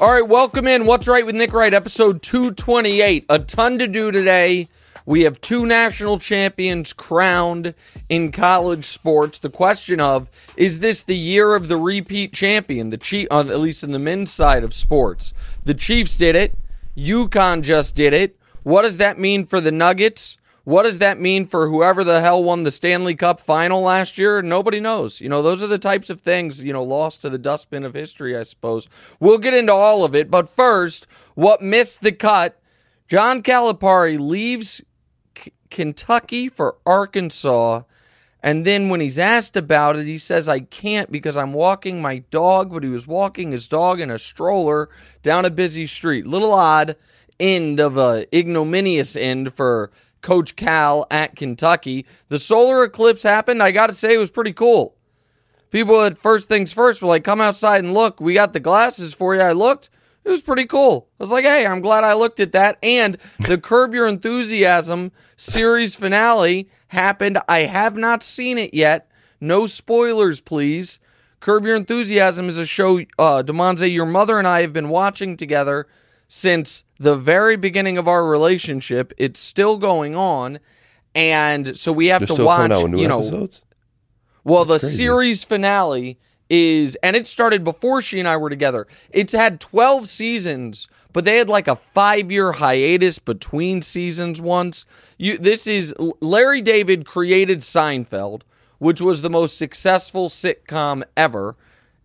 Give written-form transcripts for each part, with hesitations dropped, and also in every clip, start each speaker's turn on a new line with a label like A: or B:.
A: All right, welcome in. What's Right with Nick Wright, episode 228. A ton to do today. We have two national champions crowned in college sports. The question of, is this the year of the repeat champion? The Chiefs, at least in the men's side of sports. The Chiefs did it. UConn just did it. What does that mean for the Nuggets? What does that mean for whoever the hell won the Stanley Cup final last year? Nobody knows. Those are the types of things, lost to the dustbin of history, I suppose. We'll get into all of it. But first, what missed the cut? John Calipari leaves Kentucky for Arkansas. And then when he's asked about it, he says, I can't because I'm walking my dog. But he was walking his dog in a stroller down a busy street. Little odd end of a ignominious end for Coach Cal at Kentucky. The solar eclipse happened. I got to say, it was pretty cool. People at First Things First were like, come outside and look. We got the glasses for you. I looked. It was pretty cool. I was like, hey, I'm glad I looked at that. And the Curb Your Enthusiasm series finale happened. I have not seen it yet. No spoilers, please. Curb Your Enthusiasm is a show, Demonze, your mother and I have been watching together since the very beginning of our relationship. It's still going on, and so we have to watch,
B: episodes?
A: Well, that's the crazy. Series finale is, and it started before she and I were together. It's had 12 seasons, but they had like a 5-year hiatus between seasons once. This is, Larry David created Seinfeld, which was the most successful sitcom ever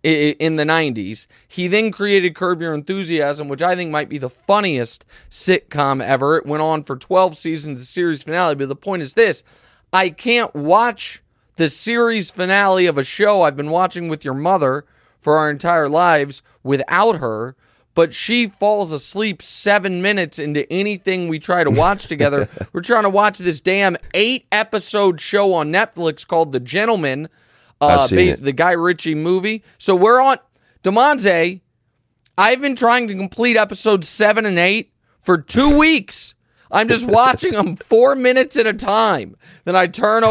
A: in the 90s. He then created Curb Your Enthusiasm, which I think might be the funniest sitcom ever. It went on for 12 seasons, the series finale. But the point is this: I can't watch the series finale of a show I've been watching with your mother for our entire lives without her. But she falls asleep 7 minutes into anything we try to watch together. We're trying to watch this damn 8-episode show on Netflix called The Gentleman, the Guy Ritchie movie. So we're on Demonze. I've been trying to complete episodes 7 and 8 for 2 weeks. I'm just watching them 4 minutes at a time. Then I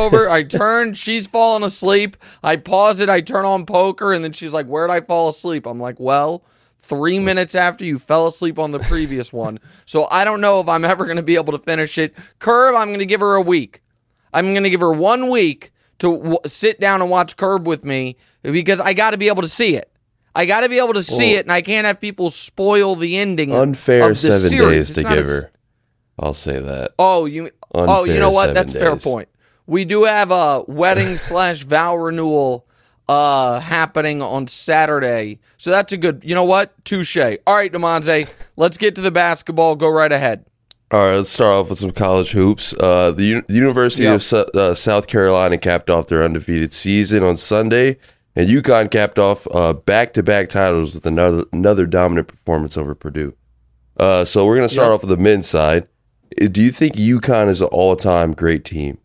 A: turn, she's falling asleep. I pause it, I turn on poker, and then she's like, where'd I fall asleep? I'm like, well, 3 minutes after you fell asleep on the previous one. So I don't know if I'm ever going to be able to finish it. Curb, I'm going to give her a week. I'm going to give her 1 week to sit down and watch Curb with me, because I got to be able to see it. I got to be able to see it, and I can't have people spoil the ending.
B: Unfair
A: of the
B: 7
A: series.
B: days to give her. I'll say that.
A: You know what? That's a fair point. We do have a wedding / vow renewal happening on Saturday, so that's a good. You know what? Touche. All right, Demonze, let's get to the basketball. Go right ahead.
B: All right, let's start off with some college hoops. The University of South Carolina capped off their undefeated season on Sunday, and UConn capped off back-to-back titles with another dominant performance over Purdue. So we're going to start off with the men's side. Do you think UConn is an all-time great team?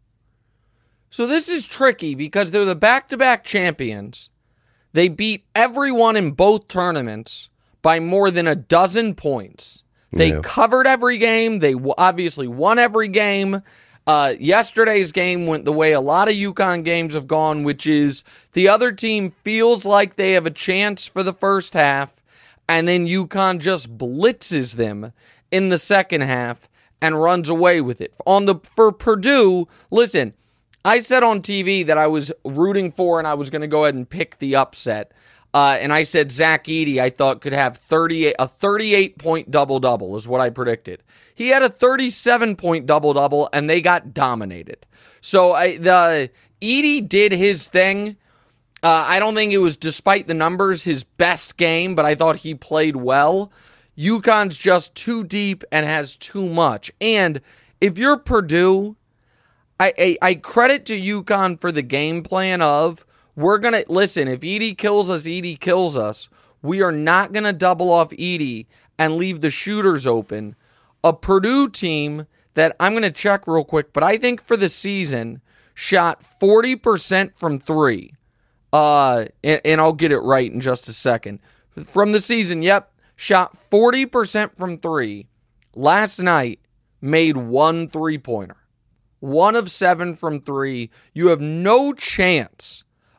A: So this is tricky because they're the back-to-back champions. They beat everyone in both tournaments by more than a dozen points. They covered every game. They obviously won every game. Yesterday's game went the way a lot of UConn games have gone, which is the other team feels like they have a chance for the first half, and then UConn just blitzes them in the second half and runs away with it. For Purdue, listen, I said on TV that I was rooting for and I was going to go ahead and pick the upset. And I said Zach Edey, I thought, could have a 38-point double-double is what I predicted. He had a 37-point double-double, and they got dominated. So Edey did his thing. I don't think it was, despite the numbers, his best game, but I thought he played well. UConn's just too deep and has too much. And if you're Purdue, I credit to UConn for the game plan of, we're going to, listen, if Edey kills us, Edey kills us. We are not going to double off Edey and leave the shooters open. A Purdue team that, I'm going to check real quick, but I think for the season, shot 40% from three. And I'll get it right in just a second. From the season, shot 40% from three. Last night, made 1 3-pointer. 1 of 7 from three. You have no chance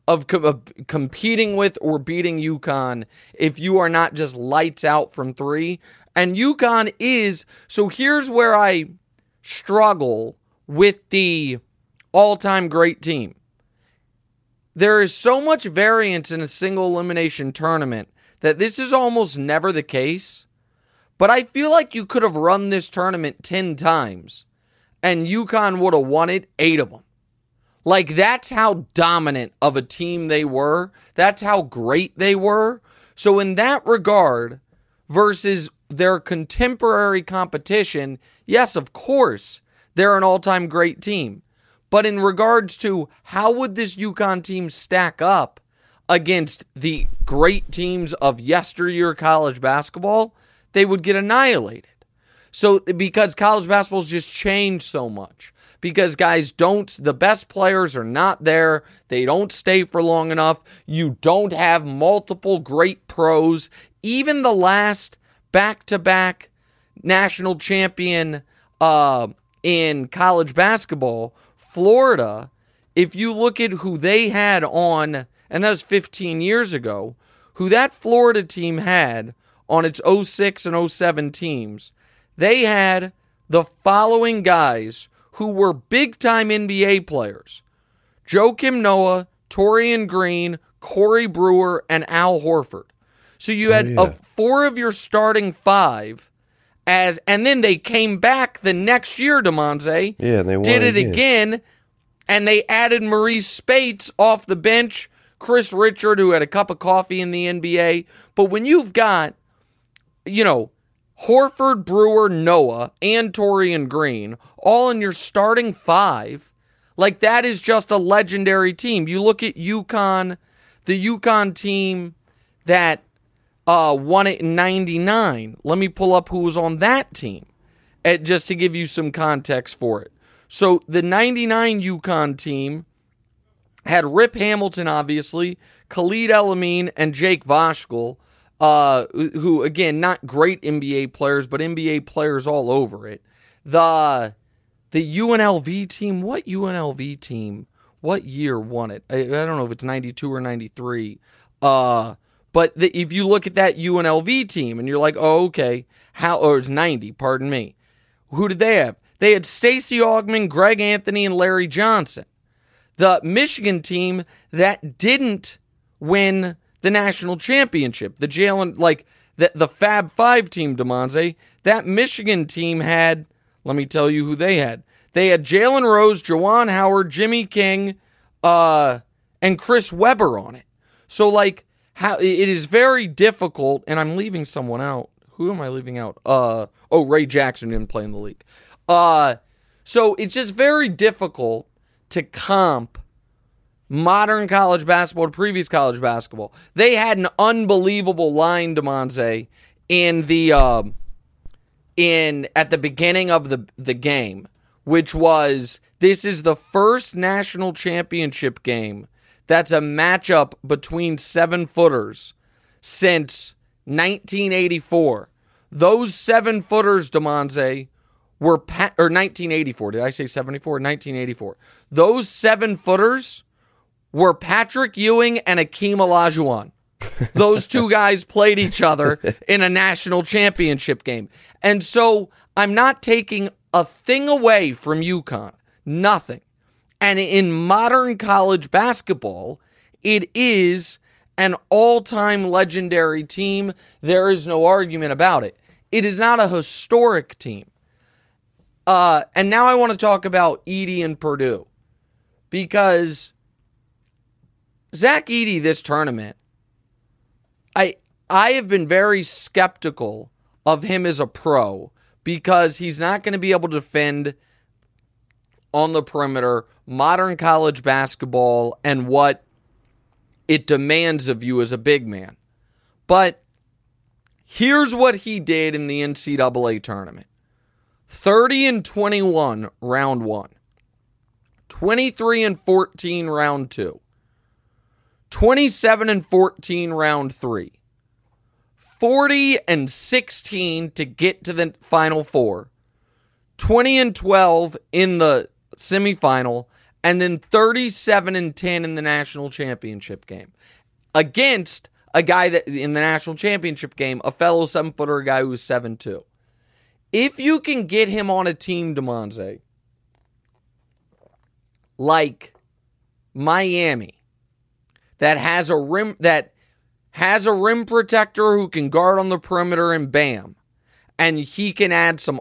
A: of competing with or beating UConn if you are not just lights out from three. And UConn is, so here's where I struggle with the all-time great team. There is so much variance in a single elimination tournament that this is almost never the case. But I feel like you could have run this tournament 10 times and UConn would have won it 8 of them. Like, that's how dominant of a team they were. That's how great they were. So in that regard, versus their contemporary competition, yes, of course, they're an all-time great team. But in regards to how would this UConn team stack up against the great teams of yesteryear college basketball, they would get annihilated. So because college basketball's just changed so much. Because the best players are not there. They don't stay for long enough. You don't have multiple great pros. Even the last back-to-back national champion in college basketball, Florida, if you look at who they had on, and that was 15 years ago, who that Florida team had on its 06 and 07 teams, they had the following guys who were big-time NBA players: Joakim Noah, Torian Green, Corey Brewer, and Al Horford. So you had 4 of your starting 5, and then they came back the next year, DeMonze.
B: Yeah, they
A: did it again, and they added Maurice Spates off the bench, Chris Richard, who had a cup of coffee in the NBA. But when you've got, Horford, Brewer, Noah, and Torian Green, all in your starting 5, like, that is just a legendary team. You look at UConn, the UConn team that won it in 99. Let me pull up who was on that team, just to give you some context for it. So the 99 UConn team had Rip Hamilton, obviously, Khalid El-Amin, and Jake Vashkel, who, again, not great NBA players, but NBA players all over it. The UNLV team, what UNLV team, what year won it? I don't know if it's 92 or 93. But if you look at that UNLV team and you're like, oh, okay, or it's 90, pardon me. Who did they have? They had Stacey Augmon, Greg Anthony, and Larry Johnson. The Michigan team that didn't win the national championship, the Fab Five team, DeMonze, that Michigan team had, let me tell you who they had. They had Jalen Rose, Juwan Howard, Jimmy King, and Chris Webber on it. So, how it is very difficult, and I'm leaving someone out. Who am I leaving out? Ray Jackson didn't play in the league. So it's just very difficult to comp modern college basketball to previous college basketball. They had an unbelievable line, DeMonze, at the beginning of the game, which was, this is the first national championship game that's a matchup between 7-footers since 1984. Those 7-footers, DeMonze, were or 1984. Did I say 74? 1984. Those 7-footers were Patrick Ewing and Akeem Olajuwon. Those two guys played each other in a national championship game. And so I'm not taking a thing away from UConn. Nothing. And in modern college basketball, it is an all-time legendary team. There is no argument about it. It is not a historic team. And now I want to talk about Edey and Purdue. Because Zach Edey, this tournament, I have been very skeptical of him as a pro because he's not going to be able to defend on the perimeter, modern college basketball, and what it demands of you as a big man. But here's what he did in the NCAA tournament. 30-21 round 1. 23-14 round 2. 27-14 round 3. 40-16 to get to the Final Four. 20-12 in the semifinal, and then 37-10 in the national championship game against a guy that in the national championship game, a fellow 7-footer, a guy who was 7'2". If you can get him on a team, DeMonze, like Miami, that has a rim protector who can guard on the perimeter and Bam, and he can add some.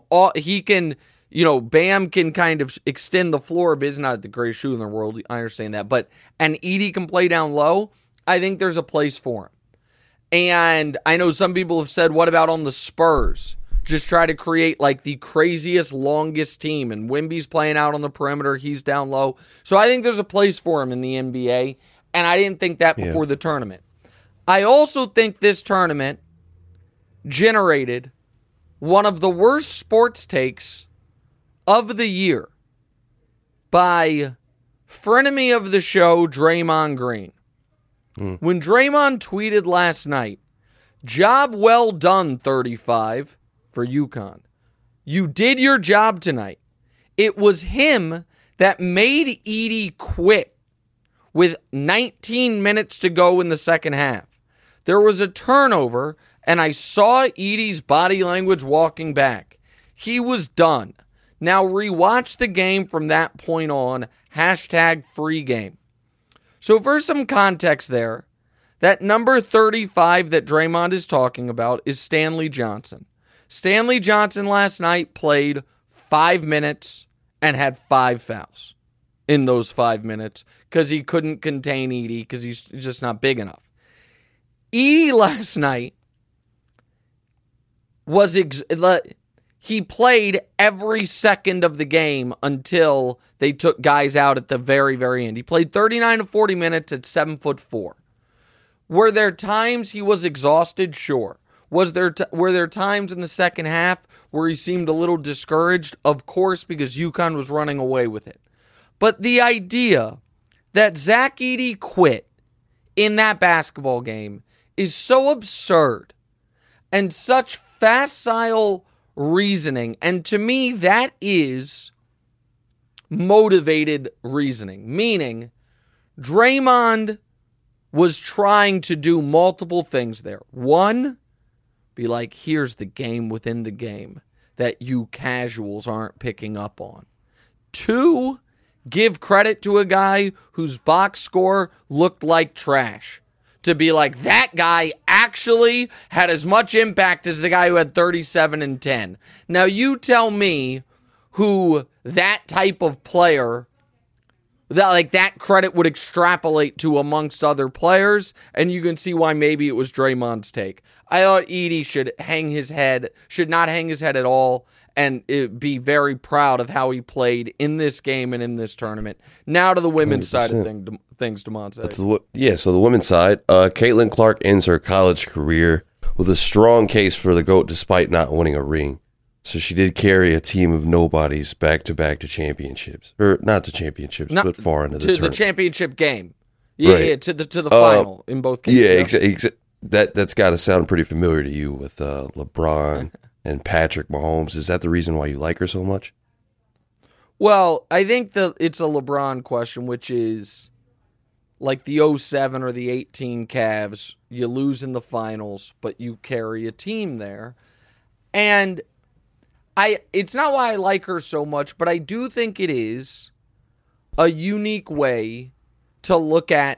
A: Bam can kind of extend the floor, but he's not the greatest shooter in the world. I understand that, and Edey can play down low. I think there's a place for him. And I know some people have said, what about on the Spurs? Just try to create like the craziest, longest team. And Wemby's playing out on the perimeter. He's down low. So I think there's a place for him in the NBA. And I didn't think that before the tournament. I also think this tournament generated one of the worst sports takes of the year by frenemy of the show, Draymond Green. When Draymond tweeted last night, "Job well done, 35, for UConn. You did your job tonight." It was him that made Edey quit with 19 minutes to go in the second half. There was a turnover, and I saw Edey's body language walking back. He was done. Now rewatch the game from that point on, #FreeGame. So for some context there, that number 35 that Draymond is talking about is Stanley Johnson. Stanley Johnson last night played 5 minutes and had 5 fouls in those 5 minutes because he couldn't contain Edey because he's just not big enough. Edey last night he played every second of the game until they took guys out at the very, very end. He played 39 to 40 minutes at 7'4". Were there times he was exhausted? Sure. Were there times in the second half where he seemed a little discouraged? Of course, because UConn was running away with it. But the idea that Zach Edey quit in that basketball game is so absurd and such facile reasoning. And to me, that is motivated reasoning. Meaning, Draymond was trying to do multiple things there. One, be like, here's the game within the game that you casuals aren't picking up on. Two, give credit to a guy whose box score looked like trash. To be like, that guy actually had as much impact as the guy who had 37 and 10. Now you tell me who that type of player, that credit would extrapolate to amongst other players, and you can see why maybe it was Draymond's take. I thought Edey should not hang his head at all, and be very proud of how he played in this game and in this tournament. Now to the women's 100%. Side of things, DeMonte.
B: So the women's side, Caitlin Clark ends her college career with a strong case for the GOAT despite not winning a ring. So she did carry a team of nobodies back-to-back to championships. Or not to championships, but far into the tournament.
A: To the championship game. Yeah, to the final in both cases.
B: Yeah, that's got to sound pretty familiar to you with LeBron and Patrick Mahomes. Is that the reason why you like her so much?
A: Well, I think it's a LeBron question, which is like the 07 or the 18 Cavs. You lose in the finals, but you carry a team there. And it's not why I like her so much, but I do think it is a unique way to look at,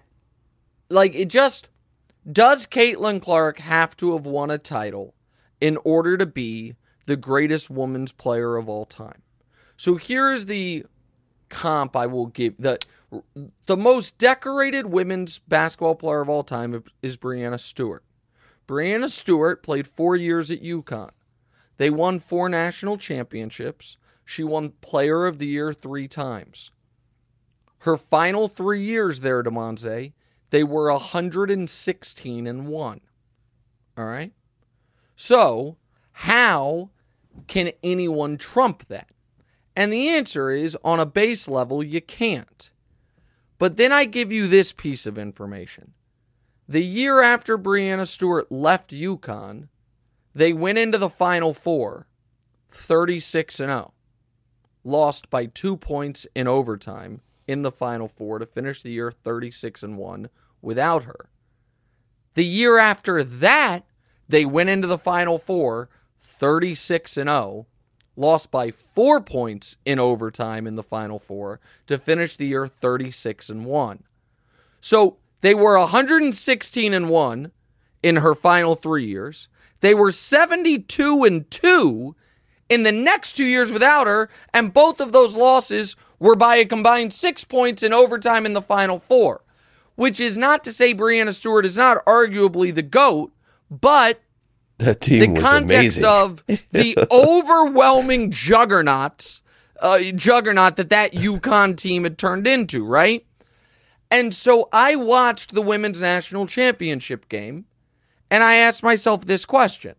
A: does Caitlin Clark have to have won a title in order to be the greatest women's player of all time? So here is the comp I will give. The most decorated women's basketball player of all time is Breanna Stewart. Breanna Stewart played 4 years at UConn. They won 4 national championships. She won Player of the Year 3 times. Her final 3 years there, DeMonze, they were 116-1. All right? So, how can anyone trump that? And the answer is, on a base level, you can't. But then I give you this piece of information. The year after Breanna Stewart left UConn, they went into the Final Four 36-0. Lost by 2 points in overtime in the Final Four to finish the year 36-1 without her. The year after that, they went into the Final Four 36-0, lost by 4 points in overtime in the Final Four to finish the year 36-1. So they were 116-1 in her final 3 years. They were 72-2 in the next 2 years without her, and both of those losses were by a combined 6 points in overtime in the Final Four, which is not to say Breanna Stewart is not arguably the GOAT, but
B: that team was
A: context
B: amazing.
A: of the overwhelming juggernaut that UConn team had turned into, right? And so I watched the women's national championship game, and I asked myself this question.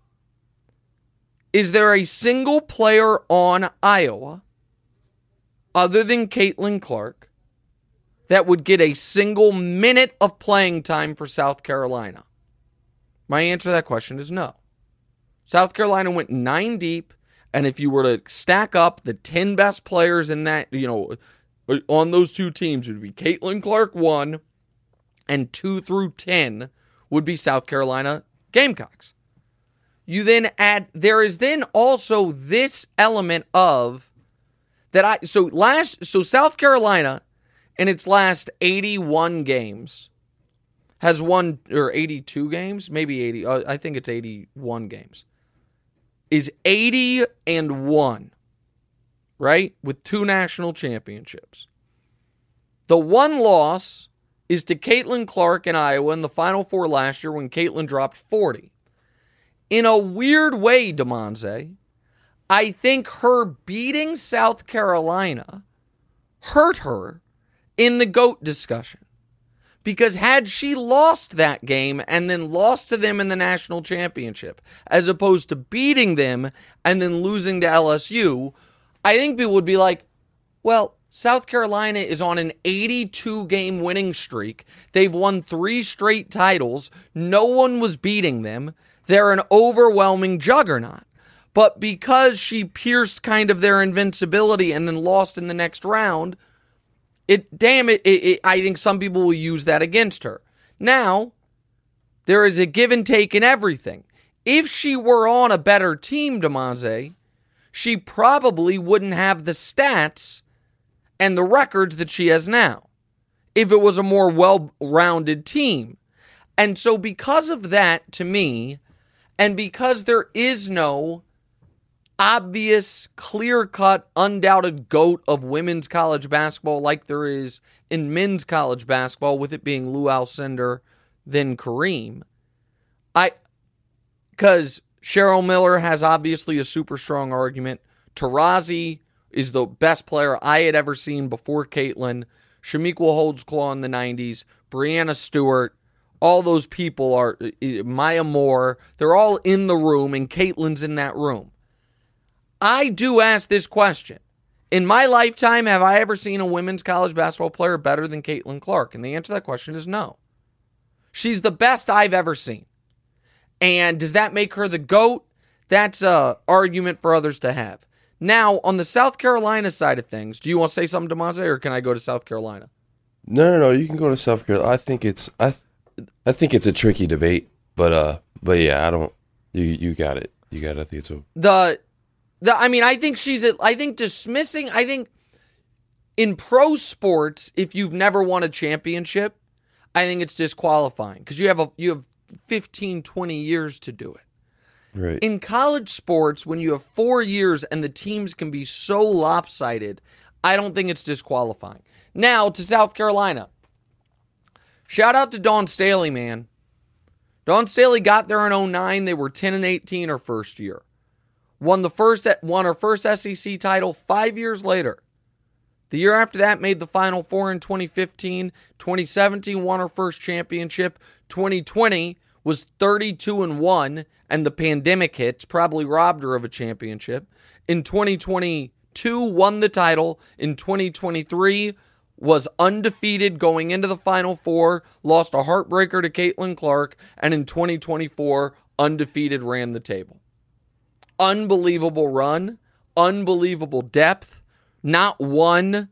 A: Is there a single player on Iowa, other than Caitlin Clark, that would get a single minute of playing time for South Carolina? My answer to that question is no. South Carolina went 9 deep, and if you were to stack up the 10 best players in that, on those two teams, it would be Caitlin Clark 1, and 2 through 10 would be South Carolina Gamecocks. You then add, there is then also this element of that so South Carolina in its last 81 games has won, or 82 games, maybe 80, I think it's 81 games, is 80-1, right? With 2 national championships. The one loss is to Caitlin Clark in Iowa in the Final Four last year when Caitlin dropped 40. In a weird way, DeMonze, I think her beating South Carolina hurt her in the GOAT discussion. Because had she lost that game and then lost to them in the national championship, as opposed to beating them and then losing to LSU, I think people would be like, well, South Carolina is on an 82-game winning streak. They've won 3 straight titles. No one was beating them. They're an overwhelming juggernaut. But because she pierced kind of their invincibility and then lost in the next round, I think some people will use that against her. Now, there is a give and take in everything. If she were on a better team, DeMonze, she probably wouldn't have the stats and the records that she has now, if it was a more well-rounded team. And so because of that, to me, and because there is no obvious, clear-cut, undoubted GOAT of women's college basketball like there is in men's college basketball, with it being Lou Alcindor, then Kareem. Because Cheryl Miller has obviously a super strong argument. Taurasi is the best player I had ever seen before Caitlin. Shamiqua Holdsclaw in the 90s. Breanna Stewart. All those people are, Maya Moore, they're all in the room, and Caitlin's in that room. I do ask this question. In my lifetime, have I ever seen a women's college basketball player better than Caitlin Clark? And the answer to that question is no. She's the best I've ever seen. And does that make her the GOAT? That's an argument for others to have. Now, on the South Carolina side of things, do you want to say something, DeMonte, or can I go to South Carolina?
B: No, you can go to South Carolina. I think it's a tricky debate, but yeah, I don't. You got it. I think it's a.
A: I think dismissing. I think in pro sports, if you've never won a championship, I think it's disqualifying because you have 15, 20 years to do it.
B: Right.
A: In college sports, when you have 4 years and the teams can be so lopsided, I don't think it's disqualifying. Now to South Carolina. Shout out to Dawn Staley, man. Dawn Staley got there in 2009. They were 10-18 her first year. Won her first SEC title 5 years later. The year after that, made the Final Four in 2015. 2017, won her first championship. 2020 was 32-1, and the pandemic hits, probably robbed her of a championship. In 2022, won the title. In 2023, was undefeated going into the Final Four, lost a heartbreaker to Caitlin Clark, and in 2024, undefeated, ran the table. Unbelievable run, unbelievable depth, not one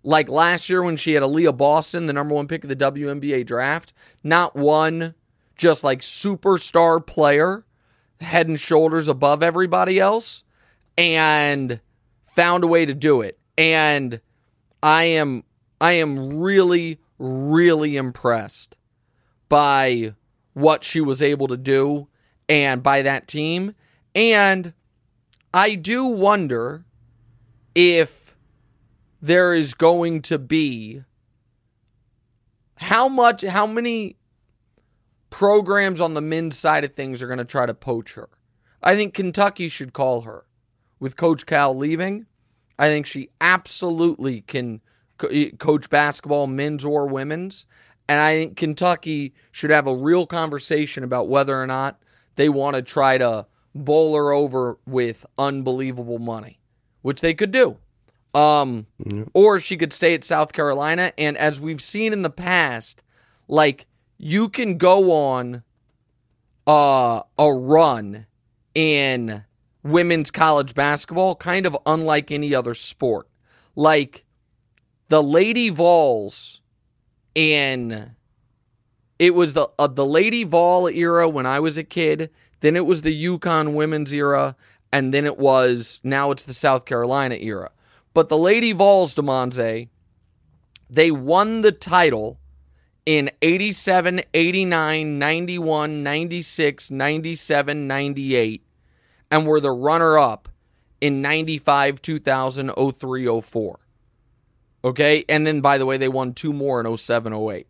A: like last year when she had Aaliyah Boston, the number 1 pick of the WNBA draft. Not one just like superstar player, head and shoulders above everybody else, and found a way to do it. And I am really, really impressed by what she was able to do and by that team. And I do wonder if there is going to be how many programs on the men's side of things are going to try to poach her. I think Kentucky should call her. With Coach Cal leaving, I think she absolutely can coach basketball, men's or women's. And I think Kentucky should have a real conversation about whether or not they want to try to bowl her over with unbelievable money, which they could do. Or she could stay at South Carolina. And as we've seen in the past, like, you can go on a run in women's college basketball, kind of unlike any other sport. Like, the Lady Vols it was the Lady Vol era when I was a kid, then it was the UConn women's era, and then now it's the South Carolina era. But the Lady Vols, DeMonze, they won the title in 87, 89, 91, 96, 97, 98, and were the runner-up in 95, 2000, 03, 04. Okay? And then, by the way, they won 2 more in 07, 08.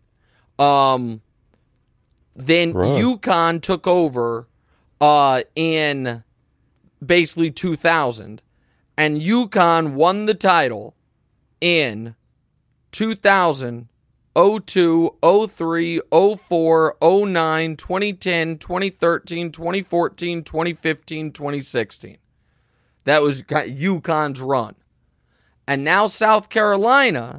A: Then UConn took over in basically 2000, and UConn won the title in 2000, 02, 03, 04, 09, 2010, 2013, 2014, 2015, 2016. That was UConn's run. And now South Carolina,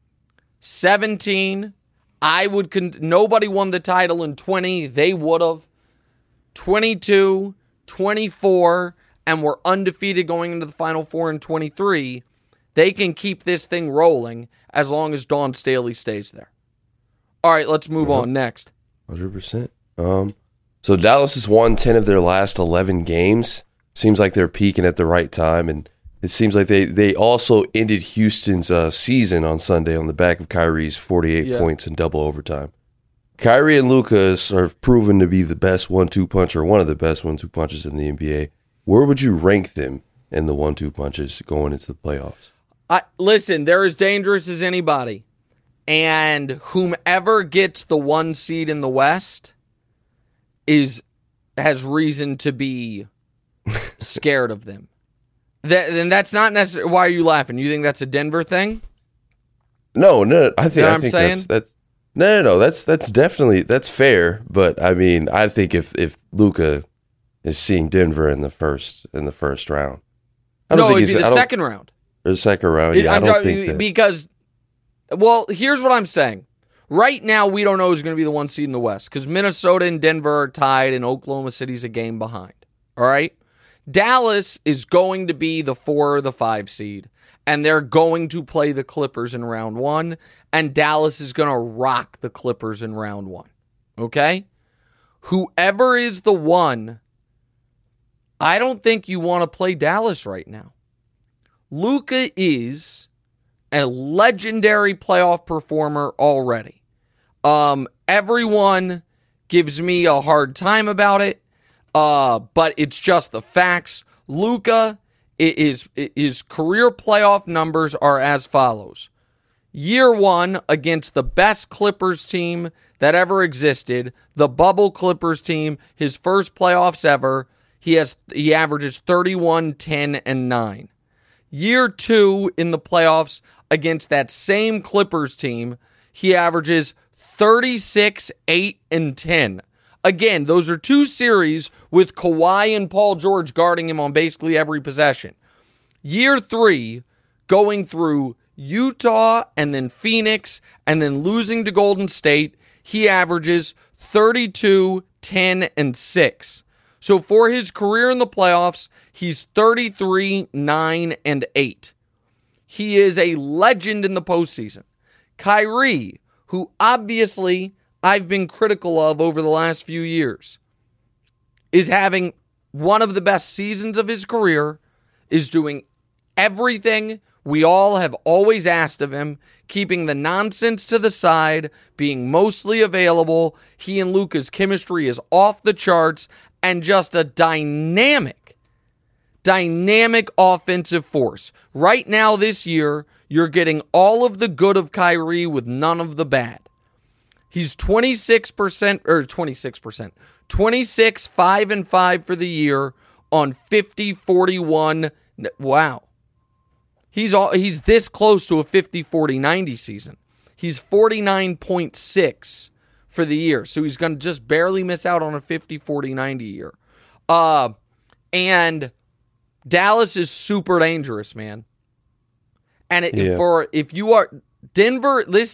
A: 17. Nobody won the title in 20. They would have. 22, 24, and were undefeated going into the Final Four in 23. They can keep this thing rolling as long as Dawn Staley stays there. All right, let's move on next.
B: 100%. So Dallas has won 10 of their last 11 games. Seems like they're peaking at the right time, and it seems like they also ended Houston's season on Sunday on the back of Kyrie's 48 points in double overtime. Kyrie and Luka are proven to be the best 1-2 puncher, one of the best 1-2 punchers in the NBA. Where would you rank them in the 1-2 punches going into the playoffs?
A: Listen, they're as dangerous as anybody. And whomever gets the 1 seed in the West has reason to be scared of them. And that's not necessarily. Why are you laughing? You think that's a Denver thing?
B: No. I think that's no. That's definitely fair. But I mean, I think if Luka is seeing Denver in the first round,
A: it'd be the second round.
B: Or the second round, yeah. I don't think that.
A: Because, well, here's what I'm saying. Right now, we don't know who's going to be the 1 seed in the West because Minnesota and Denver are tied, and Oklahoma City's a game behind. All right. Dallas is going to be the 4 or the 5 seed, and they're going to play the Clippers in round 1, and Dallas is going to rock the Clippers in round 1. Okay? Whoever is the 1, I don't think you want to play Dallas right now. Luka is a legendary playoff performer already. Everyone gives me a hard time about it. But it's just the facts. Luka, his career playoff numbers are as follows. Year 1 against the best Clippers team that ever existed, the bubble Clippers team, his first playoffs ever, he averages 31, 10, and 9. Year 2 in the playoffs against that same Clippers team, he averages 36, 8, and 10. Again, those are 2 series with Kawhi and Paul George guarding him on basically every possession. Year 3, going through Utah and then Phoenix and then losing to Golden State, he averages 32, 10, and 6. So for his career in the playoffs, he's 33, 9, and 8. He is a legend in the postseason. Kyrie, who obviously I've been critical of over the last few years, is having one of the best seasons of his career, is doing everything we all have always asked of him, keeping the nonsense to the side, being mostly available. He and Luka's chemistry is off the charts, and just a dynamic offensive force. Right now this year, you're getting all of the good of Kyrie with none of the bad. He's 26, 5-5 for the year on 50-41. Wow. He's this close to a 50-40-90 season. He's 49.6 for the year. So he's going to just barely miss out on a 50-40-90 year. And Dallas is super dangerous, man. And if you are Denver is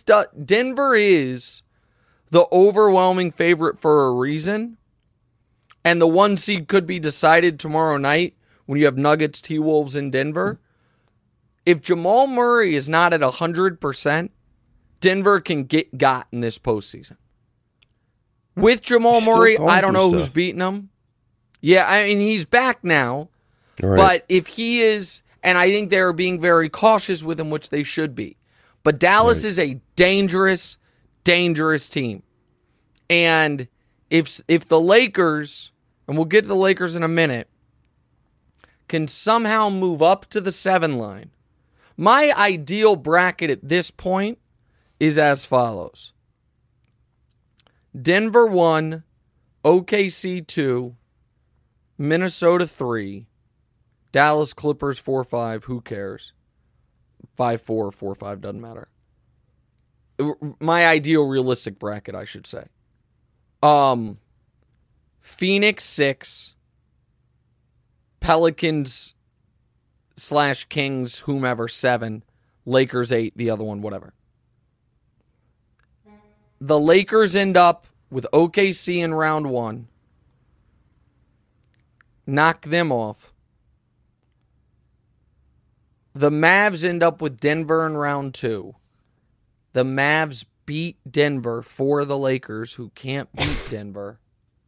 A: the overwhelming favorite for a reason. And the 1 seed could be decided tomorrow night when you have Nuggets, T-Wolves in Denver. If Jamal Murray is not at 100%, Denver can got in this postseason. With Jamal Murray, I don't know who's beating him. Yeah, I mean, he's back now. Right. But if he is, and I think they're being very cautious with him, which they should be. But Dallas is a dangerous, dangerous team. And if the Lakers, and we'll get to the Lakers in a minute, can somehow move up to the 7 line, my ideal bracket at this point is as follows. Denver 1, OKC 2, Minnesota 3, Dallas Clippers 4-5, who cares? 5-4, 4-5, doesn't matter. My ideal realistic bracket, I should say. Phoenix 6, Pelicans / Kings, whomever, 7, Lakers 8, the other one, whatever. The Lakers end up with OKC in round 1. Knock them off. The Mavs end up with Denver in round 2. The Mavs beat Denver for the Lakers, who can't beat Denver.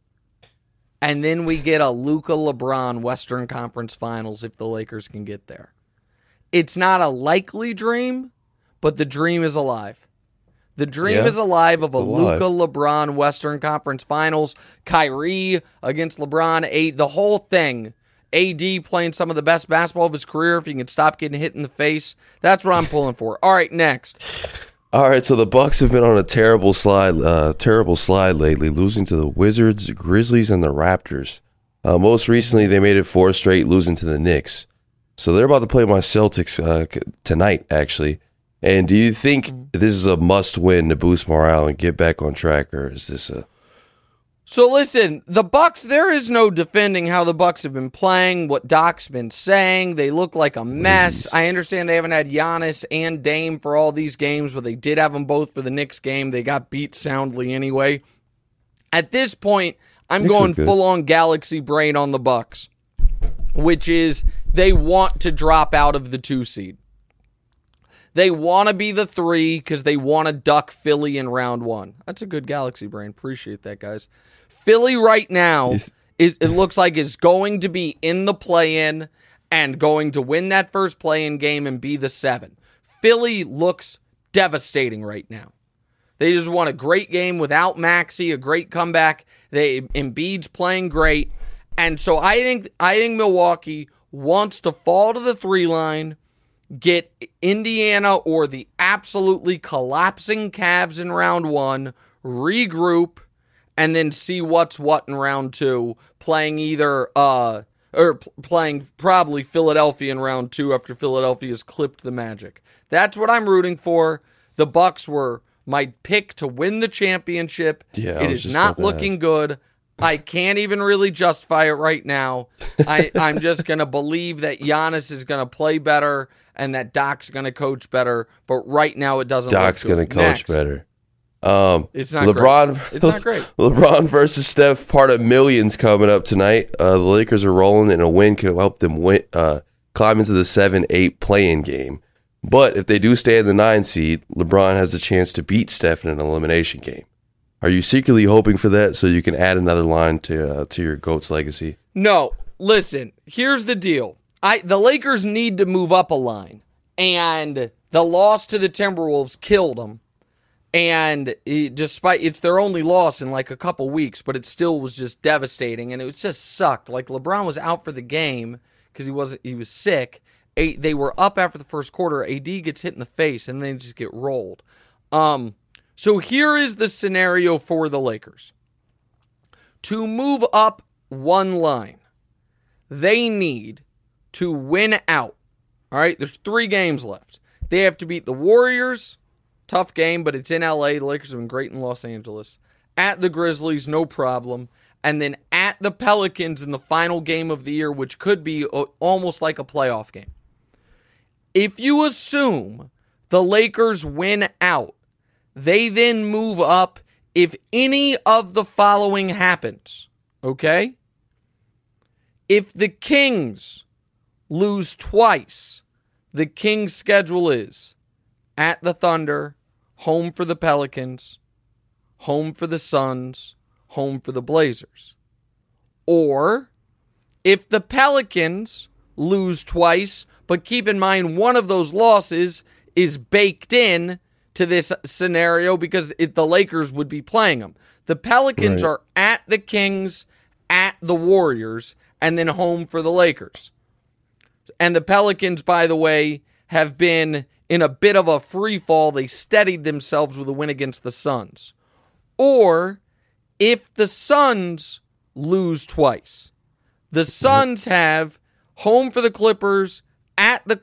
A: And then we get a Luka LeBron Western Conference Finals if the Lakers can get there. It's not a likely dream, but the dream is alive. The dream is alive of a Luka LeBron Western Conference Finals. Kyrie against LeBron, the whole thing. AD playing some of the best basketball of his career if he can stop getting hit in the face. That's what I'm pulling for. All right, next.
B: All right, so the Bucks have been on a terrible slide lately, losing to the Wizards, Grizzlies, and the Raptors. Most recently, they made it 4 straight, losing to the Knicks. So they're about to play my Celtics tonight, actually. And do you think this is a must-win to boost morale and get back on track, or is this a...
A: So listen, the Bucks, there is no defending how the Bucks have been playing, what Doc's been saying. They look like a mess. I understand they haven't had Giannis and Dame for all these games, but they did have them both for the Knicks game. They got beat soundly anyway. At this point, I'm going full-on galaxy brain on the Bucks, which is they want to drop out of the 2 seed. They want to be the 3 because they want to duck Philly in round 1. That's a good galaxy brain. Appreciate that, guys. Philly right now, it looks like is going to be in the play-in and going to win that first play-in game and be the 7. Philly looks devastating right now. They just won a great game without Maxey, a great comeback. Embiid's playing great. And so I think Milwaukee wants to fall to the 3 line, get Indiana or the absolutely collapsing Cavs in round 1, regroup, and then see what's what in round 2, playing playing probably Philadelphia in round 2 after Philadelphia's clipped the Magic. That's what I'm rooting for. The Bucks were my pick to win the championship. Yeah, it is not looking good. I can't even really justify it right now. I'm just going to believe that Giannis is going to play better and that Doc's going to coach better. But right now it doesn't look good.
B: Doc's going to coach better.
A: It's not great. It's not great.
B: LeBron versus Steph, part of millions coming up tonight. The Lakers are rolling, and a win could help them climb into the 7-8 play-in game. But if they do stay in the 9 seed, LeBron has a chance to beat Steph in an elimination game. Are you secretly hoping for that so you can add another line to your GOAT's legacy?
A: No. Listen, here's the deal. The Lakers need to move up a line. And the loss to the Timberwolves killed them. And despite it's their only loss in like a couple weeks, but it still was just devastating. And it just sucked. Like LeBron was out for the game because he was sick. They were up after the first quarter. AD gets hit in the face and they just get rolled. So here is the scenario for the Lakers. To move up one line, they need to win out. All right, there's 3 games left. They have to beat the Warriors. Tough game, but it's in LA. The Lakers have been great in Los Angeles. At the Grizzlies, no problem. And then at the Pelicans in the final game of the year, which could be almost like a playoff game. If you assume the Lakers win out, they then move up if any of the following happens. Okay? If the Kings lose twice, the Kings' schedule is at the Thunder, home for the Pelicans, home for the Suns, home for the Blazers. Or if the Pelicans lose twice, but keep in mind one of those losses is baked in to this scenario because the Lakers would be playing them. The Pelicans are at the Kings, at the Warriors, and then home for the Lakers. And the Pelicans, by the way, have been in a bit of a free fall. They steadied themselves with a win against the Suns. Or if the Suns lose twice, the Suns have home for the Clippers, at the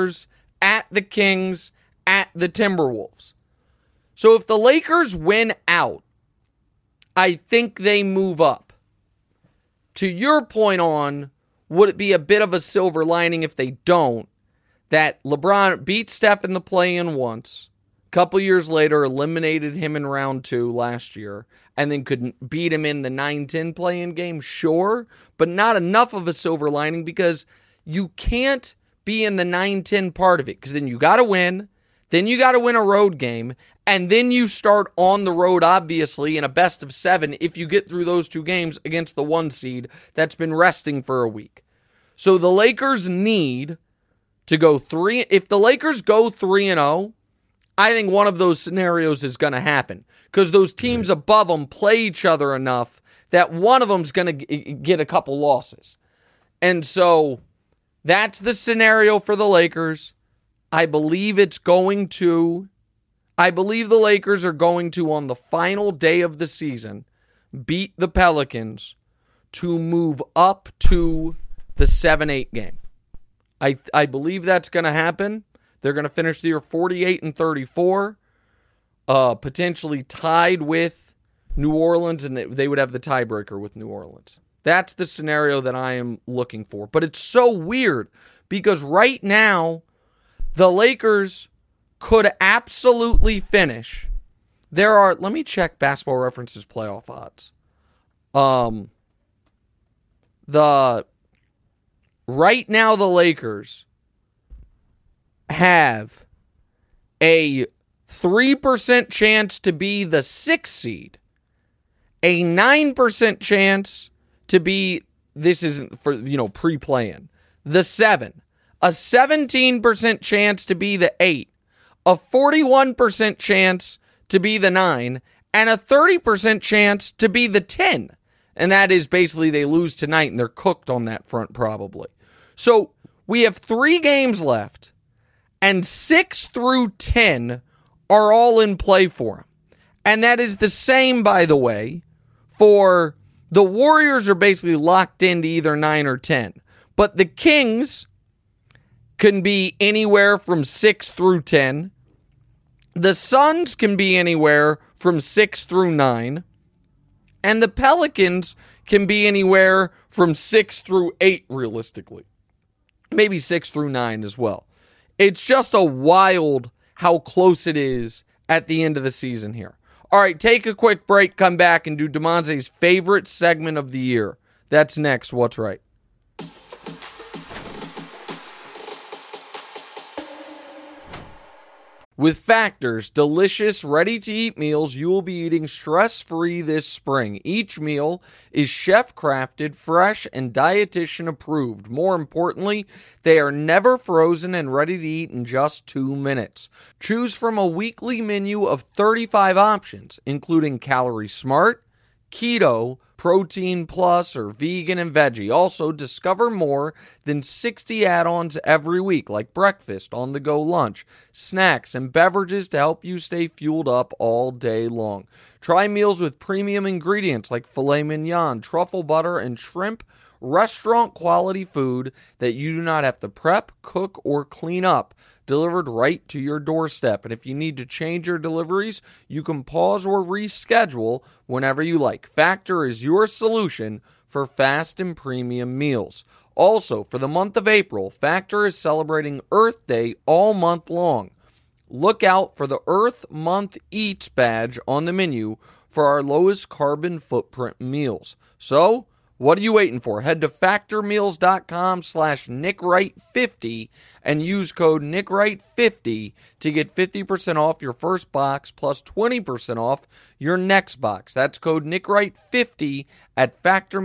A: Kings, at the Timberwolves. So if the Lakers win out, I think they move up. To your point on, would it be a bit of a silver lining if they don't, that LeBron beat Steph in the play-in once, a couple years later eliminated him in round 2 last year, and then could beat him in the 9-10 play-in game? Sure, but not enough of a silver lining because you can't be in the 9-10 part of it because then you got to win, then you got to win a road game, and then you start on the road, obviously, in a best of 7 if you get through those 2 games against the 1 seed that's been resting for a week. So the Lakers need to go 3. If the Lakers go 3-0, I think one of those scenarios is going to happen because those teams above them play each other enough that one of them's going to get a couple losses. And so that's the scenario for the Lakers. I believe the Lakers are going to, on the final day of the season, beat the Pelicans to move up to the 7-8 game. I believe that's going to happen. They're going to finish the year 48-34, potentially tied with New Orleans, and they would have the tiebreaker with New Orleans. That's the scenario that I am looking for. But it's so weird because right now, the Lakers could absolutely finish. Let me check Basketball Reference's playoff odds. Right now, the Lakers have a 3% chance to be the 6th seed, a 9% chance to be, this isn't for, pre-play-in, the 7, a 17% chance to be the 8, a 41% chance to be the 9, and a 30% chance to be the 10. And that is basically they lose tonight and they're cooked on that front probably. So we have 3 games left, and 6 through 10 are all in play for them. And that is the same, by the way, for the Warriors are basically locked into either 9 or 10. But the Kings can be anywhere from 6 through 10. The Suns can be anywhere from 6 through 9. And the Pelicans can be anywhere from 6 through 8, realistically. Maybe 6 through 9 as well. It's just a wild how close it is at the end of the season here. All right, take a quick break, come back, and do DeMonte's favorite segment of the year. That's next. What's Right? With Factor's delicious, ready-to-eat meals, you will be eating stress-free this spring. Each meal is chef-crafted, fresh, and dietitian-approved. More importantly, they are never frozen and ready to eat in just 2 minutes. Choose from a weekly menu of 35 options, including Calorie Smart, Keto, Protein Plus, or Vegan and Veggie. Also, discover more than 60 add-ons every week, like breakfast, on-the-go lunch, snacks, and beverages to help you stay fueled up all day long. Try meals with premium ingredients like filet mignon, truffle butter, and shrimp. Restaurant-quality food that you do not have to prep, cook, or clean up, delivered right to your doorstep. And if you need to change your deliveries, you can pause or reschedule whenever you like. Factor is your solution for fast and premium meals. Also, for the month of April, Factor is celebrating Earth Day all month long. Look out for the Earth Month Eats badge on the menu for our lowest carbon footprint meals. So, what are you waiting for? Head to factormeals.com/NickWright50 and use code NickWright50 to get 50% off your first box plus 20% off your next box. That's code NickWright50 at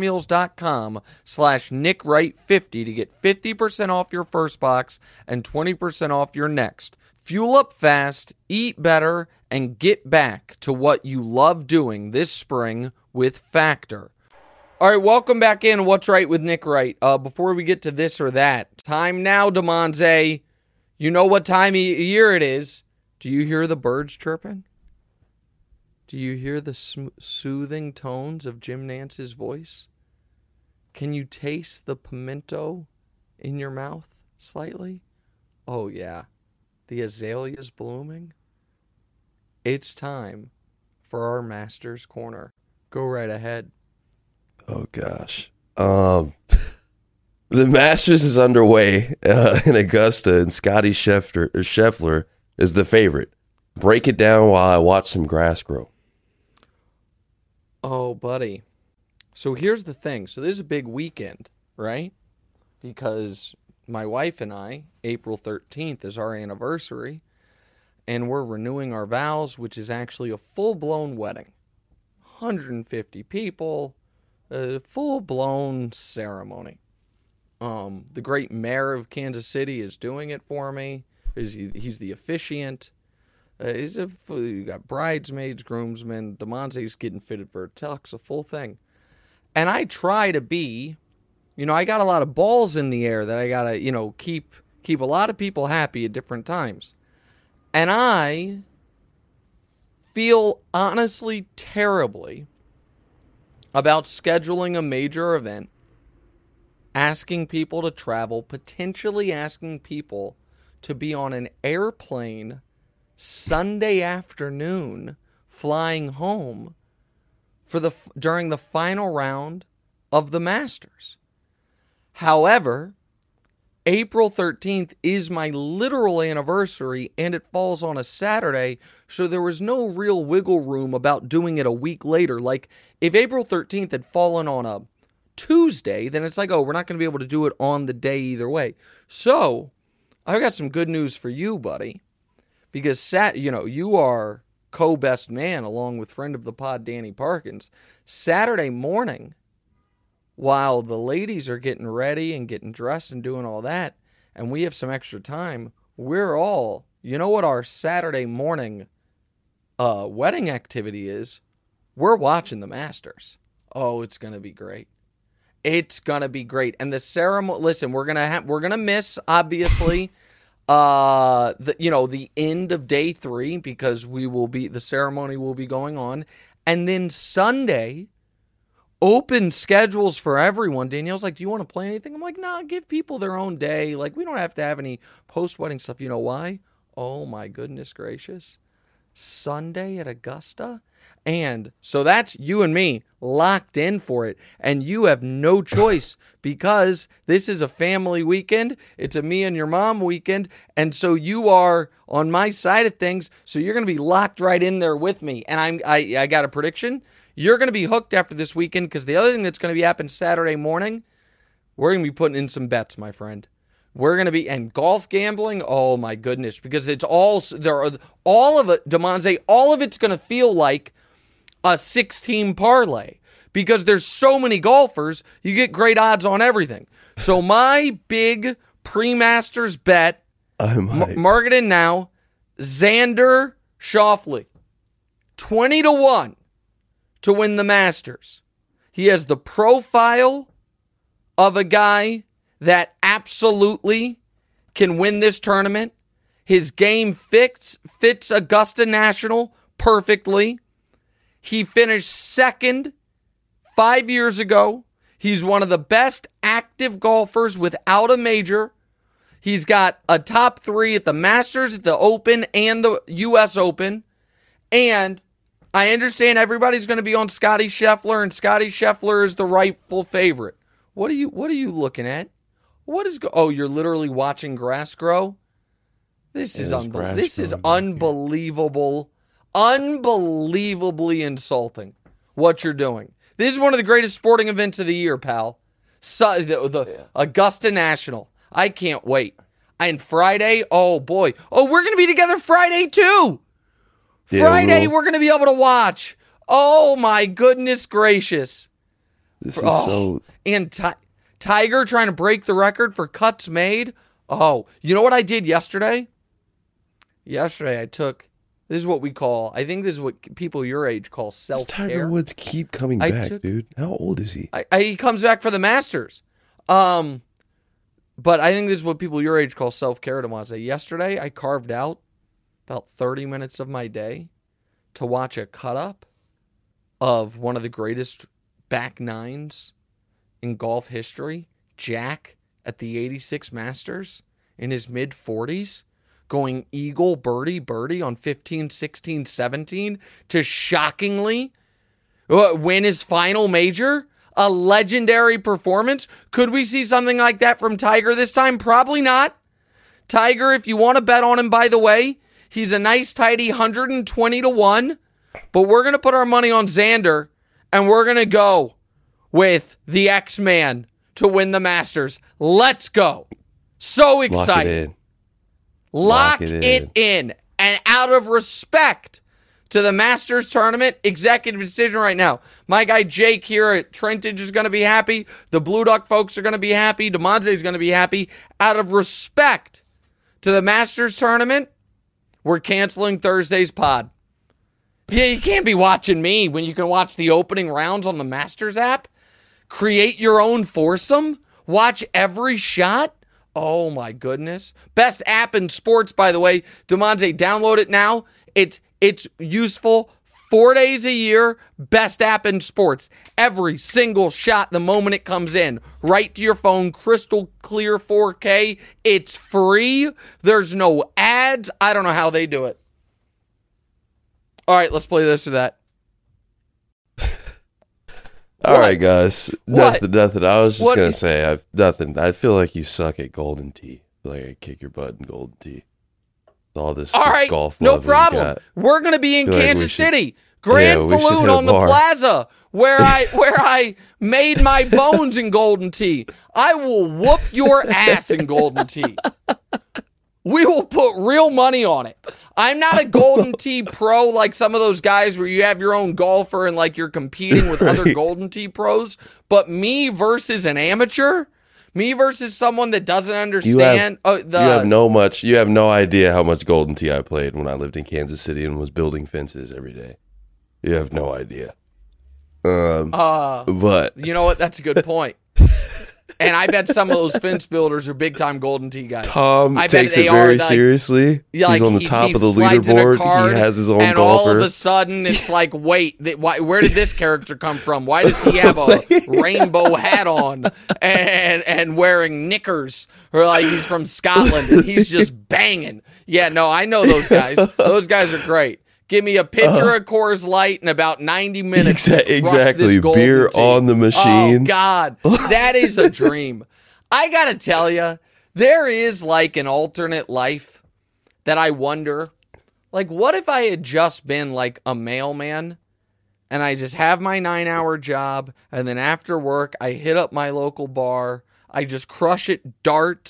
A: factormeals.com/NickWright50 to get 50% off your first box and 20% off your next. Fuel up fast, eat better, and get back to what you love doing this spring with Factor. All right, welcome back in What's Right with Nick Wright. Before we get to this or that, time now, DeMonze. You know what time of year it is. Do you hear the birds chirping? Do you hear the soothing tones of Jim Nance's voice? Can you taste the pimento in your mouth slightly? Oh, yeah. The azaleas blooming. It's time for our Master's Corner. Go right ahead.
B: Oh, gosh. The Masters is underway in Augusta, and Scotty Scheffler is the favorite. Break it down while I watch some grass grow.
A: Oh, buddy. So here's the thing. So this is a big weekend, right? Because my wife and I, April 13th is our anniversary, and we're renewing our vows, which is actually a full-blown wedding. 150 people. A full-blown ceremony. The great mayor of Kansas City is doing it for me. He's the officiant. You got bridesmaids, groomsmen. DeMonte's getting fitted for a tux, a full thing. And I try to be, I got a lot of balls in the air that I gotta, keep a lot of people happy at different times. And I feel honestly terribly about scheduling a major event, asking people to travel, potentially asking people to be on an airplane Sunday afternoon flying home during the final round of the Masters. However, April 13th is my literal anniversary, and it falls on a Saturday, so there was no real wiggle room about doing it a week later. Like, if April 13th had fallen on a Tuesday, then it's like, oh, we're not going to be able to do it on the day either way. So, I've got some good news for you, buddy, because, you are co-best man along with friend of the pod, Danny Parkins. Saturday morning, while the ladies are getting ready and getting dressed and doing all that, and we have some extra time, we're all, you know what our Saturday morning wedding activity is? We're watching the Masters. Oh, it's going to be great. It's going to be great. And the ceremony, listen, we're going to miss, obviously, the end of day 3 because the ceremony will be going on. And then Sunday, open schedules for everyone. Danielle's like, do you want to play anything? I'm like, nah, give people their own day. Like, we don't have to have any post-wedding stuff. You know why? Oh, my goodness gracious. Sunday at Augusta? And so that's you and me locked in for it. And you have no choice because this is a family weekend. It's a me and your mom weekend. And so you are on my side of things. So you're going to be locked right in there with me. And I got a prediction. You're going to be hooked after this weekend because the other thing that's going to be happening Saturday morning, we're going to be putting in some bets, my friend. We're going to be, and golf gambling, oh my goodness, because it's all, there are all of it, DeMonze, all of it's going to feel like a 6-team parlay because there's so many golfers, you get great odds on everything. So my big pre-Masters bet, mark it in now, Xander Schauffele, 20-1 to win the Masters. He has the profile of a guy that absolutely can win this tournament. His game fits Augusta National perfectly. He finished second 5 years ago. He's one of the best active golfers without a major. He's got a top 3 at the Masters, at the Open, and the U.S. Open. And I understand everybody's going to be on Scottie Scheffler, and Scottie Scheffler is the rightful favorite. What are you looking at? Oh, you're literally watching grass grow? This is unbelievable. This is unbelievable. Unbelievably insulting what you're doing. This is one of the greatest sporting events of the year, pal. Augusta National. I can't wait. And Friday, oh boy. Oh, we're going to be together Friday too. Friday, we're going to be able to watch. Oh my goodness gracious.
B: This is so...
A: And Tiger trying to break the record for cuts made. Oh, you know what I did yesterday? Yesterday I took, this is what we call, I think this is what people your age call self-care.
B: Tiger Woods keep coming back, dude. How old is he?
A: He comes back for the Masters. But I think this is what people your age call self-care, DeMonte. Yesterday I carved out about 30 minutes of my day to watch a cut-up of one of the greatest back nines in golf history, Jack at the 86 Masters in his mid-40s, going eagle, birdie on 15, 16, 17 to shockingly win his final major. A legendary performance. Could we see something like that from Tiger this time? Probably not. Tiger, if you want to bet on him, by the way, he's a nice, tidy 120-1, but we're going to put our money on Xander, and we're going to go with the X-Man to win the Masters. Let's go. So excited. Lock it in. And out of respect to the Masters tournament, executive decision right now. My guy Jake here at Trentage is going to be happy. The Blue Duck folks are going to be happy. DeMonte is going to be happy. Out of respect to the Masters tournament, we're canceling Thursday's pod. Yeah, you can't be watching me when you can watch the opening rounds on the Masters app. Create your own foursome. Watch every shot. Oh, my goodness. Best app in sports, by the way. DeMonte, download it now. It's useful 4 days a year. Best app in sports. Every single shot the moment it comes in. Right to your phone. Crystal clear 4K. It's free. There's no ads. I don't know how they do it. All right, let's play this or that.
B: All right, guys. Nothing. I was just going to say, nothing. I feel like you suck at Golden Tee. I feel like I kick your butt in Golden Tee. All this golf
A: no problem. We're going to be in Kansas City. Grand Falloon on the plaza where I made my bones in Golden Tee. I will whoop your ass in Golden Tee. We will put real money on it. I'm not a Golden Tee pro like some of those guys where you have your own golfer and like you're competing with other Golden Tee pros. But me versus an amateur, me versus someone that doesn't understand.
B: You have no idea how much Golden Tee I played when I lived in Kansas City and was building fences every day. You have no idea. But
A: you know what? That's a good point. And I bet some of those fence builders are big-time Golden Tee guys.
B: Tom takes it very seriously. He's on the top of the leaderboard. He has his own golfer. And all of
A: a sudden, it's like, wait, where did this character come from? Why does he have a rainbow hat on and wearing knickers? Or like he's from Scotland and he's just banging. Yeah, no, I know those guys. Those guys are great. Give me a pitcher of Coors Light in about 90 minutes.
B: Exactly. Beer on the machine.
A: Oh, God. That is a dream. I got to tell you, there is like an alternate life that I wonder. Like, what if I had just been like a mailman and I just have my 9-hour job and then after work I hit up my local bar. I just crush it darts,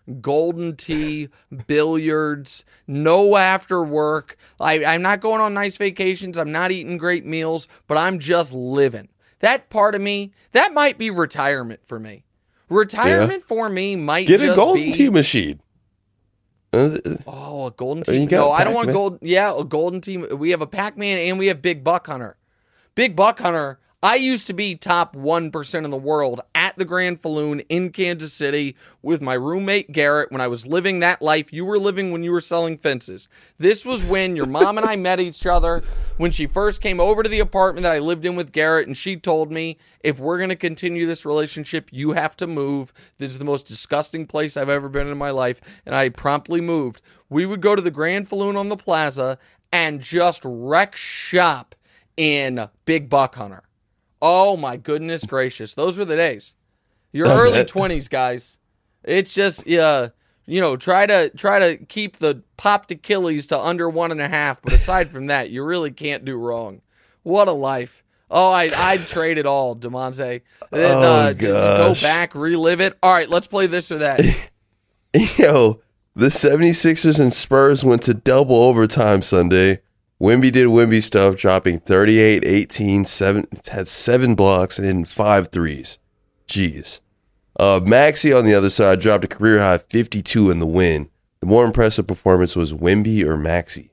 A: golden tea, billiards, no after work. I'm not going on nice vacations. I'm not eating great meals, but I'm just living. That part of me, that might be retirement for me. Retirement for me might
B: get
A: just
B: a golden
A: be,
B: tea machine.
A: Oh, a golden tea.
B: No,
A: I don't want gold. Yeah, a golden tea. We have a Pac-Man and we have Big Buck Hunter. Big Buck Hunter. I used to be top 1% in the world at the Grand Falloon in Kansas City with my roommate Garrett when I was living that life you were living when you were selling fences. This was when your mom and I met each other, when she first came over to the apartment that I lived in with Garrett, and she told me, if we're going to continue this relationship, you have to move. This is the most disgusting place I've ever been in my life, and I promptly moved. We would go to the Grand Falloon on the plaza and just wreck shop in Big Buck Hunter. Oh my goodness gracious. Those were the days. Your early 20s, guys. It's just, try to keep the popped Achilles to under 1.5. But aside from that, you really can't do wrong. What a life. Oh, I'd trade it all, Demonte. Just go back, relive it. All right, let's play this or that.
B: Yo, the 76ers and Spurs went to double overtime Sunday. Wemby did Wemby stuff, dropping 38, 18, had 7 blocks and 5 threes. Jeez. Maxey on the other side dropped a career-high 52 in the win. The more impressive performance was Wemby or Maxey?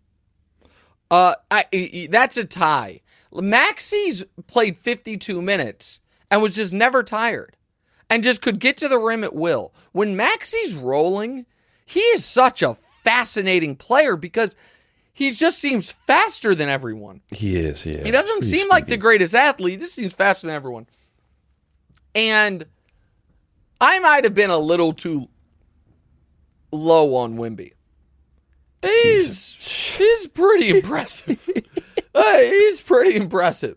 A: That's a tie. Maxey's played 52 minutes and was just never tired and just could get to the rim at will. When Maxey's rolling, he is such a fascinating player because he just seems faster than everyone.
B: He is.
A: He doesn't seem like the greatest athlete. He just seems faster than everyone. And I might have been a little too low on Wemby. He's pretty impressive. He's pretty impressive.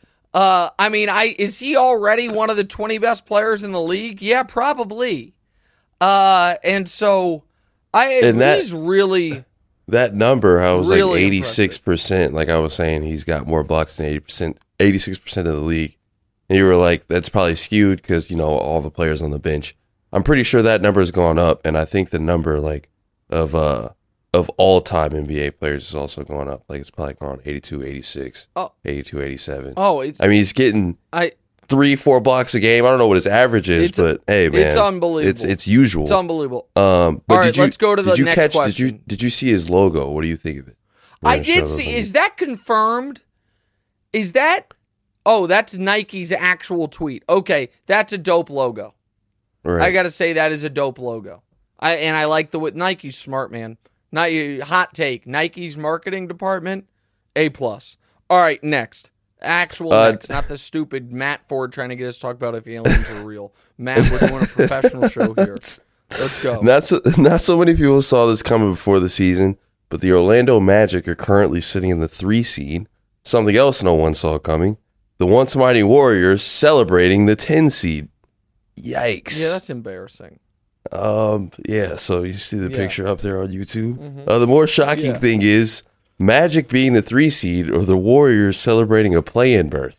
A: Is he already one of the 20 best players in the league? Yeah, probably. He's really...
B: That number, I was
A: really
B: like 86%. Like I was saying, he's got more blocks than 86% of the league. And you were like, that's probably skewed because, all the players on the bench. I'm pretty sure that number has gone up. And I think the number of all-time NBA players is also going up. Like it's probably gone 82, 86, 82, 87. He's getting 3-4 blocks a game. I don't know what his average is, but hey, man,
A: it's unbelievable.
B: It's usual.
A: It's unbelievable.
B: But
A: all right, let's go to the next question.
B: Did you see his logo? What do you think of it?
A: I did see. Is that confirmed? Is that? Oh, that's Nike's actual tweet. Okay, that's a dope logo. Right. I got to say that is a dope logo. I like Nike's smart, man. Hot take. Nike's marketing department, A+. All right, next. Next, not the stupid Matt Ford trying to get us to talk about if aliens are real. Matt, we're doing a professional show here. Let's go.
B: Not so many people saw this coming before the season, but the Orlando Magic are currently sitting in the 3 seed. Something else no one saw coming. The once mighty Warriors celebrating the 10 seed. Yikes.
A: Yeah, that's embarrassing.
B: Yeah, so you see the picture up there on YouTube. Mm-hmm. The more shocking thing is Magic being the 3 seed or the Warriors celebrating a play-in berth.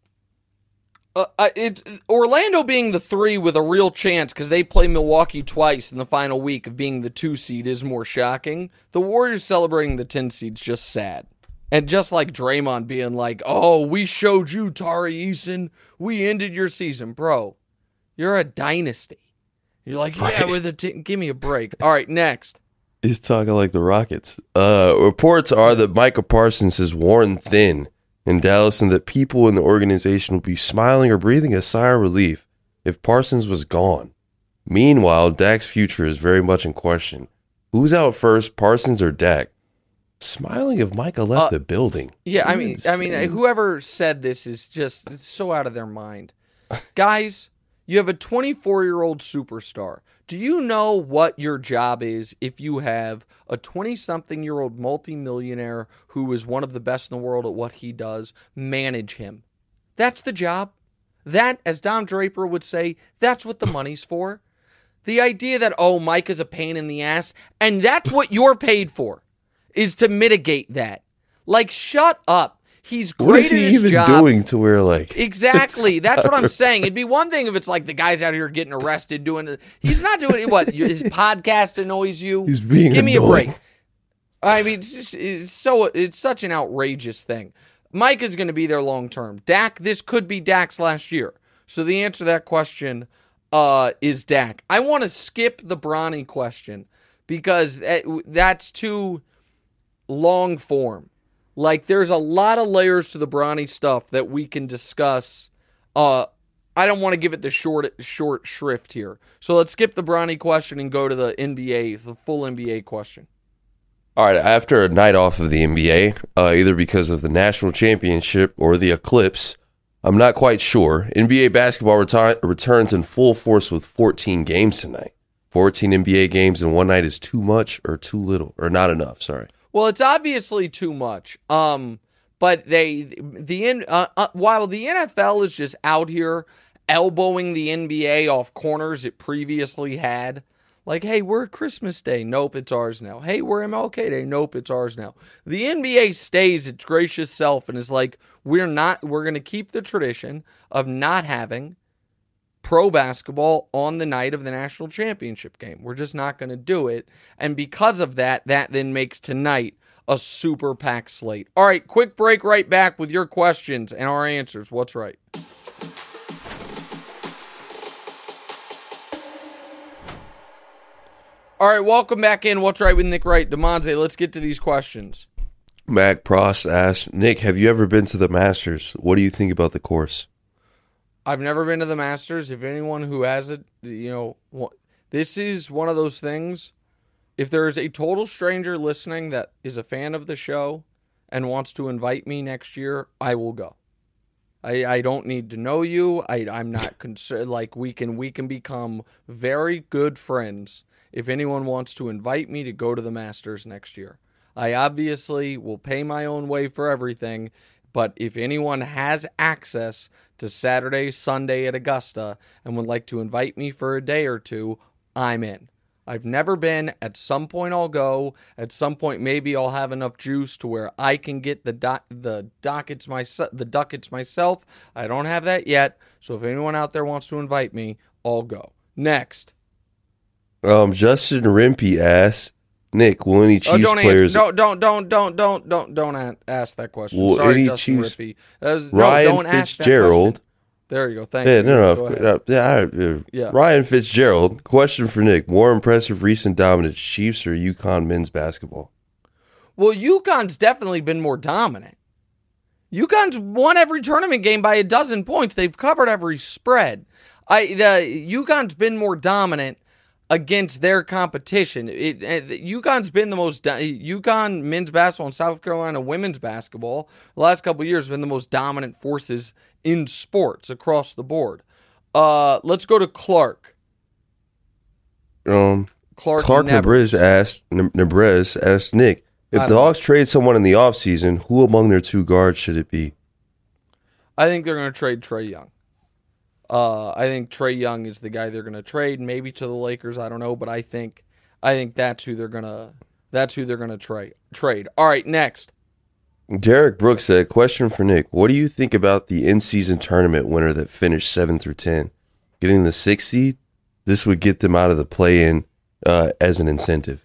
A: It's Orlando being the 3 with a real chance because they play Milwaukee twice in the final week of being the 2 seed is more shocking. The Warriors celebrating the 10 seed's just sad. And just like Draymond being like, oh, we showed you, Tari Eason. We ended your season. Bro, you're a dynasty. You're like, yeah, give me a break. All right, next.
B: He's talking like the Rockets. Reports are that Micah Parsons is worn thin in Dallas and that people in the organization will be smiling or breathing a sigh of relief if Parsons was gone. Meanwhile, Dak's future is very much in question. Who's out first, Parsons or Dak? Smiling if Micah left the building.
A: Yeah, I mean, whoever said this is just so out of their mind. Guys, you have a 24-year-old superstar. Do you know what your job is if you have a 20-something-year-old multimillionaire who is one of the best in the world at what he does, manage him? That's the job. That, as Don Draper would say, that's what the money's for. The idea that, Mike is a pain in the ass, and that's what you're paid for, is to mitigate that. Like, shut up. He's great
B: What is
A: at
B: he
A: his
B: even
A: job.
B: doing to where, like...
A: Exactly. That's what I'm saying. It'd be one thing if it's like the guy's out here getting arrested doing it. He's not doing it. What? His podcast annoys you?
B: He's being
A: Give me a
B: annoying.
A: break. I mean, it's such an outrageous thing. Mike is going to be there long term. Dak, this could be Dak's last year. So the answer to that question is Dak. I want to skip the Bronny question because that's too long form. Like, there's a lot of layers to the Bronny stuff that we can discuss. I don't want to give it the short shrift here. So let's skip the Bronny question and go to the NBA, the full NBA question.
B: All right, after a night off of the NBA, either because of the national championship or the eclipse, I'm not quite sure. NBA basketball returns in full force with 14 games tonight. 14 NBA games in one night is too much or too little, or not enough, sorry.
A: Well, it's obviously too much. But while the NFL is just out here elbowing the NBA off corners it previously had, like, hey, we're Christmas Day. Nope, it's ours now. Hey, we're MLK Day. Nope, it's ours now. The NBA stays its gracious self and is like, we're going to keep the tradition of not having pro basketball on the night of the national championship game. We're just not going to do it. And because of that then makes tonight a super packed slate. All right, quick break, right back with your questions and our answers. What's right? All right, welcome back in. What's right with Nick Wright? DeMonte, let's get to these questions.
B: Mac Prost asks, Nick, have you ever been to the Masters? What do you think about the course?
A: I've never been to the Masters. If anyone who has it, this is one of those things. If there is a total stranger listening that is a fan of the show and wants to invite me next year, I will go. I don't need to know you. I'm not concerned. Like, we can become very good friends if anyone wants to invite me to go to the Masters next year. I obviously will pay my own way for everything, but if anyone has access to Saturday, Sunday at Augusta and would like to invite me for a day or two, I'm in. I've never been. At some point I'll go. At some point maybe I'll have enough juice to where I can get the ducats myself. I don't have that yet, so if anyone out there wants to invite me, I'll go. Next.
B: Justin Rimpey asks, Nick, will any Chiefs players...
A: Don't ask that question.
B: Will
A: Sorry,
B: any
A: Justin
B: Chiefs...
A: Rippey.
B: Ryan Fitzgerald...
A: There you go. Thank you.
B: Yeah. Ryan Fitzgerald, question for Nick. More impressive recent dominance, Chiefs or UConn men's basketball?
A: Well, UConn's definitely been more dominant. UConn's won every tournament game by 12 points. They've covered every spread. UConn's been more dominant against their competition. UConn's been the most... UConn men's basketball and South Carolina women's basketball the last couple of years have been the most dominant forces in sports across the board. Let's go to Clark.
B: Clark Nebrez asked Nick, if the Hawks trade someone in the offseason, who among their two guards should it be?
A: I think they're going to trade Trae Young. I think Trae Young is the guy they're going to trade, maybe to the Lakers. I don't know, but I think that's who they're going to trade. All right, next.
B: Derek Brooks said, question for Nick. What do you think about the in-season tournament winner that finished 7 through 10? Getting the 6th seed? This would get them out of the play-in as an incentive.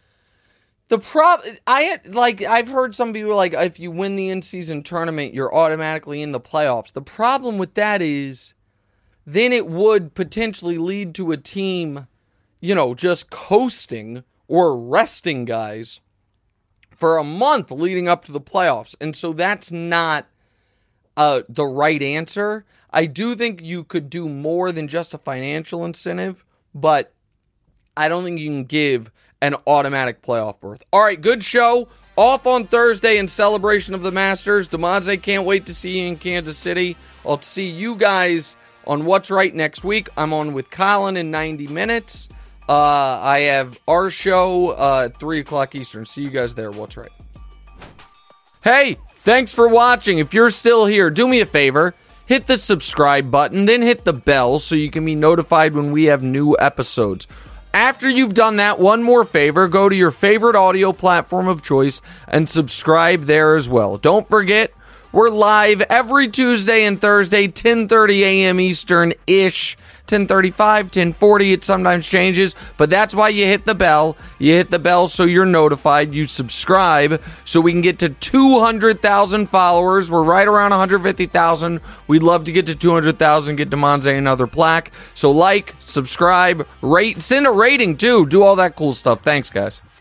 A: I've heard some people like, if you win the in-season tournament, you're automatically in the playoffs. The problem with that is then it would potentially lead to a team, just coasting or resting guys for a month leading up to the playoffs. And so that's not the right answer. I do think you could do more than just a financial incentive, but I don't think you can give an automatic playoff berth. All right, good show. Off on Thursday in celebration of the Masters. DeMonte, can't wait to see you in Kansas City. I'll see you guys on What's Right next week. I'm on with Colin in 90 minutes. I have our show at 3 o'clock Eastern. See you guys there. What's Right? Hey, thanks for watching. If you're still here, do me a favor. Hit the subscribe button, then hit the bell so you can be notified when we have new episodes. After you've done that, one more favor. Go to your favorite audio platform of choice and subscribe there as well. Don't forget, We're live every Tuesday and Thursday, 10:30 a.m. Eastern-ish. 10:35, 10:40, it sometimes changes, but that's why you hit the bell. You hit the bell so you're notified. You subscribe so we can get to 200,000 followers. We're right around 150,000. We'd love to get to 200,000, get DeMonze another plaque. So like, subscribe, rate, send a rating too. Do all that cool stuff. Thanks, guys.